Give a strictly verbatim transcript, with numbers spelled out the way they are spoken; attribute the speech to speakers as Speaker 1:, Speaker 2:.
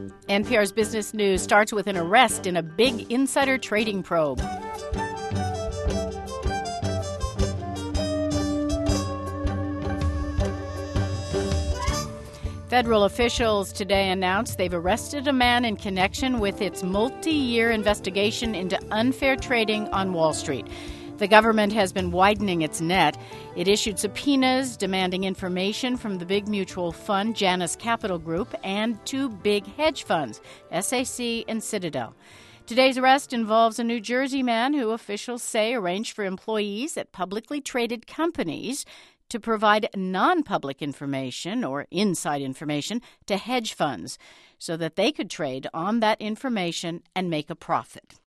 Speaker 1: N P R's Business News starts with an arrest in a big insider trading probe. Federal officials today announced they've arrested a man in connection with its multi-year investigation into unfair trading on Wall Street. The government has been widening its net. It issued subpoenas demanding information from the big mutual fund Janus Capital Group and two big hedge funds, S A C and Citadel. Today's arrest involves a New Jersey man who officials say arranged for employees at publicly traded companies to provide non-public information or inside information to hedge funds so that they could trade on that information and make a profit.